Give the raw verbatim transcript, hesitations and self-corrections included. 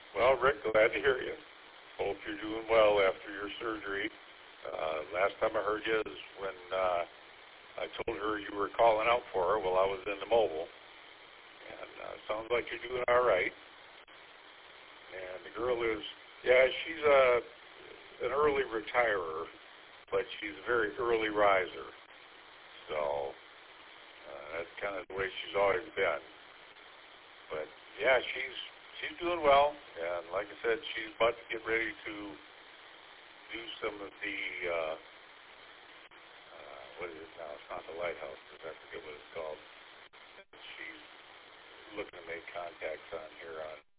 Well, Rick, glad to hear you. Hope you're doing well after your surgery. Uh, last time I heard you is when uh, I told her you were calling out for her while I was in the mobile. And uh, sounds like you're doing all right. And the girl is, yeah, she's a, an early retirer, but she's a very early riser. So uh, that's kind of the way she's always been. But yeah, she's she's doing well, and like I said, she's about to get ready to do some of the uh, uh, what is it now? It's not the lighthouse, because I forget what it's called. She's looking to make contacts on here on